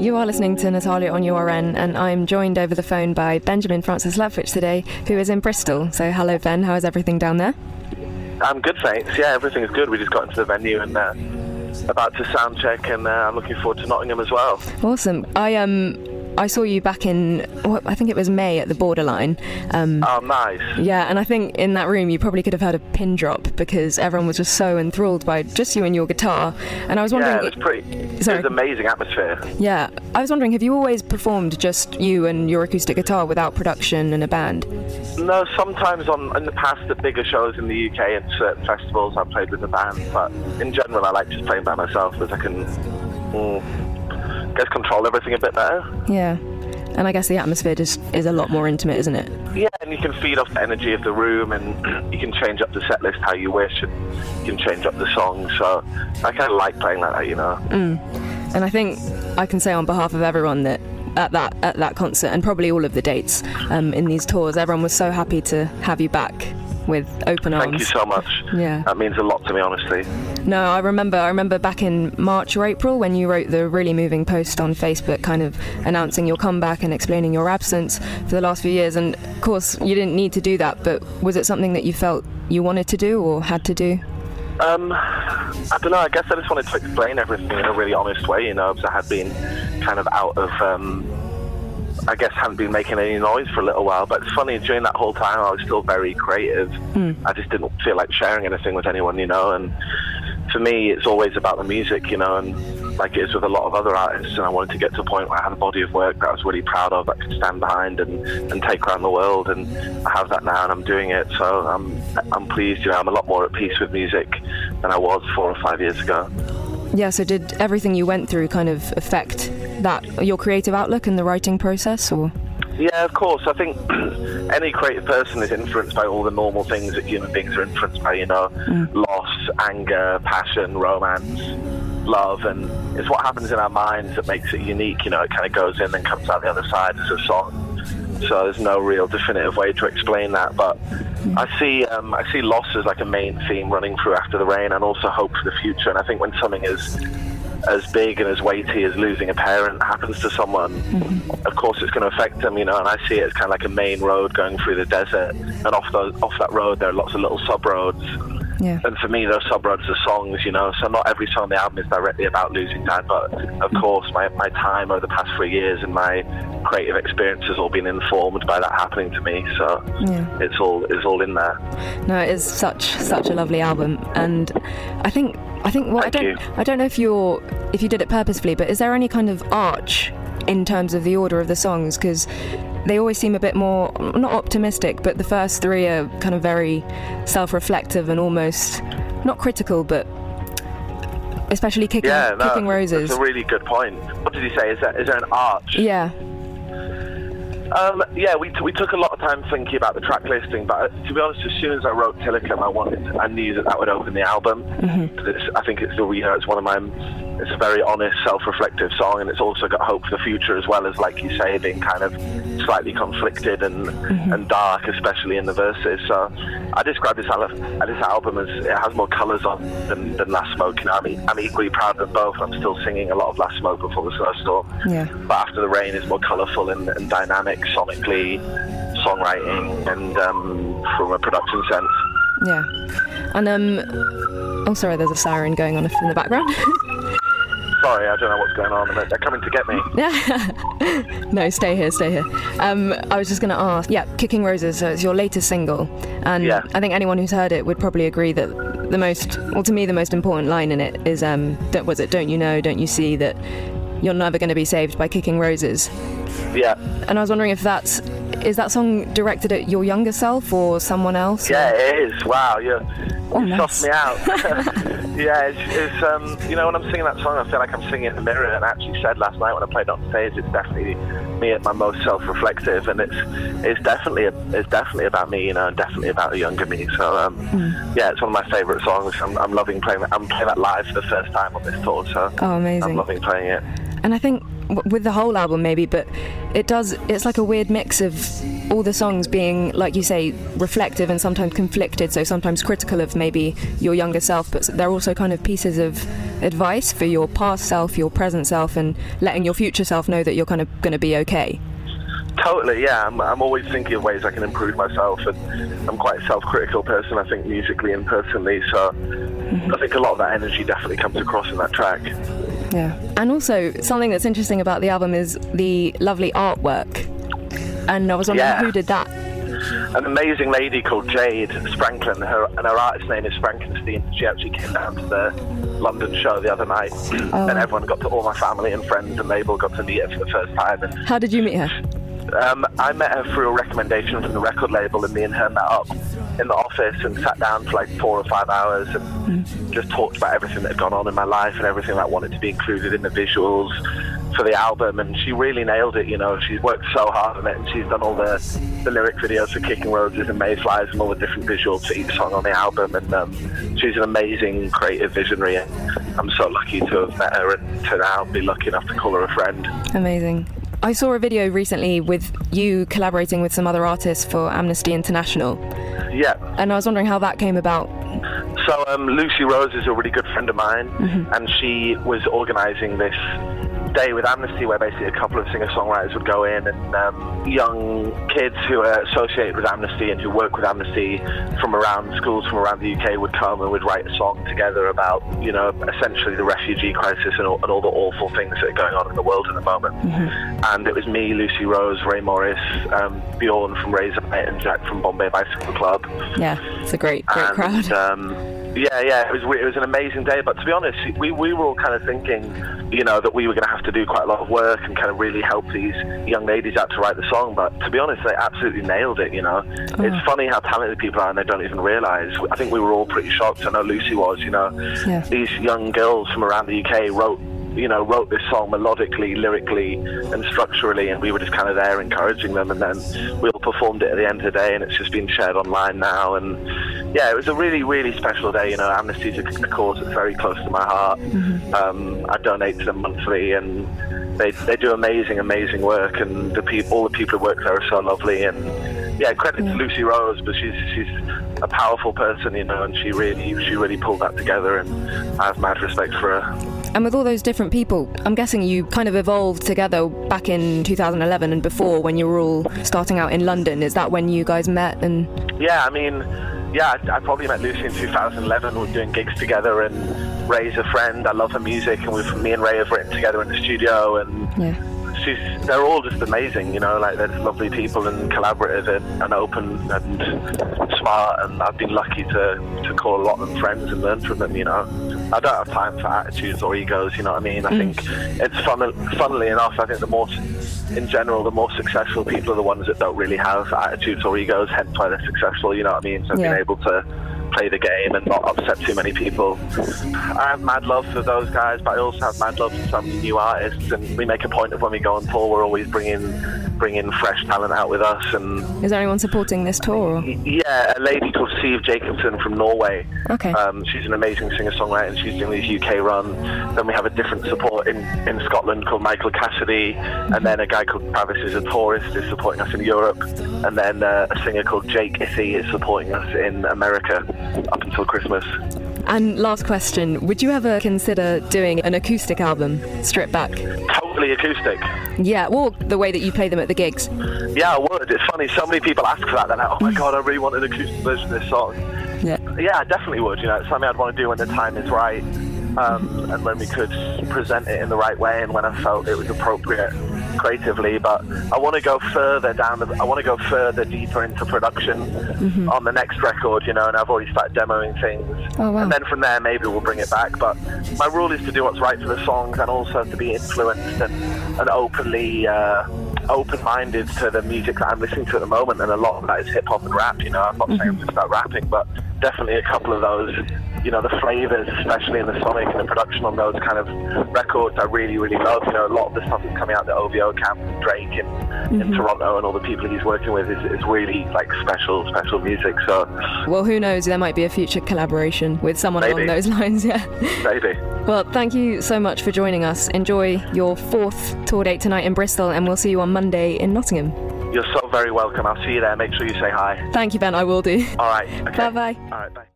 You are listening to Natalia on URN, and I'm joined over the phone by Benjamin Francis Lepwich today, who is in Bristol. So hello, Ben. How is everything down there? I'm good, thanks. Yeah, everything's good. We just got into the venue and about to sound check, and I'm looking forward to Nottingham as well. Awesome. I saw you back in, I think it was May at the Borderline. Oh, nice. Yeah, and I think in that room you probably could have had a pin drop because everyone was just so enthralled by just you and your guitar. And I was wondering... Yeah, it was an amazing atmosphere. Yeah. I was wondering, have you always performed just you and your acoustic guitar without production and a band? No, sometimes in the past at bigger shows in the UK and certain festivals I played with a band, but in general I like just playing by myself because I can... control everything a bit better. Yeah, and I guess the atmosphere just is a lot more intimate, isn't it? Yeah, and you can feed off the energy of the room, and you can change up the set list how you wish, and you can change up the songs. So I kind of like playing like that, you know. And I think I can say on behalf of everyone that at that concert and probably all of the dates in these tours, everyone was so happy to have you back with open arms. Thank you so much. Yeah, that means a lot to me, honestly. No, I remember back in March or April when you wrote the really moving post on Facebook kind of announcing your comeback and explaining your absence for the last few years, and of course you didn't need to do that, but was it something that you felt you wanted to do or had to do? I don't know, I guess I just wanted to explain everything in a really honest way, you know, because I had been kind of out of I guess hadn't been making any noise for a little while, but it's funny, during that whole time I was still very creative. I just didn't feel like sharing anything with anyone, you know, and for me it's always about the music, you know, and like it is with a lot of other artists, and I wanted to get to a point where I had a body of work that I was really proud of, that I could stand behind and take around the world, and I have that now and I'm doing it, so I'm pleased, you know, I'm a lot more at peace with music than I was 4 or 5 years ago. Yeah, so did everything you went through kind of affect that, your creative outlook and the writing process, or? Yeah, of course. I think any creative person is influenced by all the normal things that human beings are influenced by, you know, loss, anger, passion, romance, love, and it's what happens in our minds that makes it unique, you know, it kind of goes in and comes out the other side as a song. So there's no real definitive way to explain that, but I see loss as like a main theme running through After the Rain, and also hope for the future. And I think when something is as big and as weighty as losing a parent happens to someone, of course it's going to affect them, you know, and I see it as kind of like a main road going through the desert, and off that road there are lots of little sub-roads. Yeah. And for me, those sub-roads are songs, you know, so not every song on the album is directly about losing Dad, but of course my time over the past 3 years and my creative experience has all been informed by that happening to me, so it's all in there. No, it is such a lovely album, and I think what I don't know if you did it purposefully, but is there any kind of arch in terms of the order of the songs, because they always seem a bit more, not optimistic, but the first 3 are kind of very self-reflective and almost not critical, but especially Kicking Roses. That's a really good point. What did you say? Is there an arch? Yeah. We took a lot of time thinking about the track listing, but to be honest, as soon as I wrote Tillicum, I knew that would open the album. I think it's it's a very honest, self-reflective song, and it's also got hope for the future as well as, like you say, being kind of slightly conflicted and dark, especially in the verses. So I describe this album as it has more colours on than Last Smoke. You know, I'm equally proud of them both. I'm still singing a lot of Last Smoke before the snowstorm. Yeah. But After the Rain is more colourful and dynamic sonically, songwriting, and from a production sense. Yeah. And sorry, there's a siren going on in the background. Sorry, I don't know what's going on. They're coming to get me. Yeah. No, stay here. I was just going to ask, Kicking Roses, so it's your latest single, and I think anyone who's heard it would probably agree that to me the most important line in it is don't you know, don't you see that you're never going to be saved by kicking roses? Yeah. And I was wondering if is that song directed at your younger self or someone else? Yeah, it is. Wow, you sussed me out. Yeah, it's you know, when I'm singing that song, I feel like I'm singing in the mirror, and I actually said last night when I played it on stage, it's definitely me at my most self-reflective, and it's definitely about me, you know, and definitely about a younger me. So it's one of my favourite songs. I'm loving playing that. I'm playing that live for the first time on this tour, so amazing. I'm loving playing it. And I think with the whole album maybe, but it's like a weird mix of all the songs being, like you say, reflective and sometimes conflicted, so sometimes critical of maybe your younger self, but they're also kind of pieces of advice for your past self, your present self, and letting your future self know that you're kind of going to be okay. Totally, yeah. I'm always thinking of ways I can improve myself, and I'm quite a self-critical person, I think, musically and personally, so I think a lot of that energy definitely comes across in that track. Yeah. And also, something that's interesting about the album is the lovely artwork. And I was wondering who did that? An amazing lady called Jade Spranklin, and her artist name is Frankenstein. She actually came down to the London show the other night, and everyone all my family and friends and label got to meet her for the first time. And how did you meet her? I met her through a recommendation from the record label, and me and her met up in the office and sat down for like 4 or 5 hours and just talked about everything that had gone on in my life and everything that I wanted to be included in the visuals for the album. And she really nailed it, you know. She's worked so hard on it, and she's done all the lyric videos for Kicking Roses and Mayflies and all the different visuals for each song on the album. And she's an amazing creative visionary, and I'm so lucky to have met her and to now be lucky enough to call her a friend. Amazing. I saw a video recently with you collaborating with some other artists for Amnesty International. Yeah. And I was wondering how that came about. So Lucy Rose is a really good friend of mine, and she was organising this day with Amnesty where basically a couple of singer-songwriters would go in, and young kids who are associated with Amnesty and who work with Amnesty from around schools from around the UK would come and would write a song together about, you know, essentially the refugee crisis and all the awful things that are going on in the world at the moment. And it was me, Lucy Rose, Ray Morris, Bjorn from Razorlight, and Jack from Bombay Bicycle Club. Yeah, it's a great crowd. Yeah, it was an amazing day. But to be honest, we were all kind of thinking, you know, that we were going to have to do quite a lot of work and kind of really help these young ladies out to write the song. But to be honest, they absolutely nailed it, you know. It's funny how talented people are and they don't even realise. I think we were all pretty shocked. I know Lucy was, you know. Yeah. These young girls from around the UK wrote this song melodically, lyrically and structurally, and we were just kind of there encouraging them, and then we all performed it at the end of the day, and it's just been shared online now. And yeah, it was a really, really special day. You know, Amnesty's a cause that's very close to my heart. I donate to them monthly, and they do amazing work, and all the people who work there are so lovely. And yeah, credit to Lucy Rose, but she's a powerful person, you know, and she really pulled that together, and I have mad respect for her. And with all those different people, I'm guessing you kind of evolved together back in 2011 and before, when you were all starting out in London. Is that when you guys met? And yeah, I mean, I probably met Lucy in 2011. We were doing gigs together, and Ray's a friend. I love her music, and me and Ray have written together in the studio, and they're all just amazing, you know, like they're just lovely people and collaborative and open and smart, and I've been lucky to call a lot of them friends and learn from them, you know. I don't have time for attitudes or egos, you know what I mean? I think it's funnily enough, I think the more successful people are the ones that don't really have attitudes or egos, hence why they're successful, you know what I mean? So being able to play the game and not upset too many people. I have mad love for those guys, but I also have mad love for some new artists, and we make a point of when we go on tour, we're always bringing fresh talent out with us. And is there anyone supporting this tour? Yeah, a lady called Siv Jacobson from Norway. Okay. She's an amazing singer-songwriter, and she's doing this UK run. Then we have a different support in Scotland called Michael Cassidy, and then a guy called Travis is a tourist is supporting us in Europe, and then a singer called Jake Issy is supporting us in America up until Christmas. And last question, would you ever consider doing an acoustic album, stripped back? Totally acoustic. Yeah, or the way that you play them at the gigs. Yeah, I would. It's funny, so many people ask for that. They're like, oh my God, I really want an acoustic version of this song. Yeah, I definitely would. You know, it's something I'd want to do when the time is right, and when we could present it in the right way, and when I felt it was appropriate creatively. But I want to go further deeper into production on the next record, you know, and I've already started demoing things. Oh, wow. And then from there maybe we'll bring it back. But my rule is to do what's right for the songs, and also to be influenced and open-minded to the music that I'm listening to at the moment, and a lot of that is hip-hop and rap, you know. I'm not saying I'm just about rapping, but definitely a couple of those, you know, the flavours, especially in the sonic and the production on those kind of records, I really, really love. You know, a lot of the stuff that's coming out the OVO camp, Drake in Toronto, and all the people he's working with is really like special music. So, well, who knows? There might be a future collaboration with someone along those lines. Yeah, maybe. Well, thank you so much for joining us. Enjoy your 4th tour date tonight in Bristol, and we'll see you on Monday in Nottingham. You're so very welcome. I'll see you there. Make sure you say hi. Thank you, Ben. I will do. All right. Okay. Bye-bye. All right. Bye.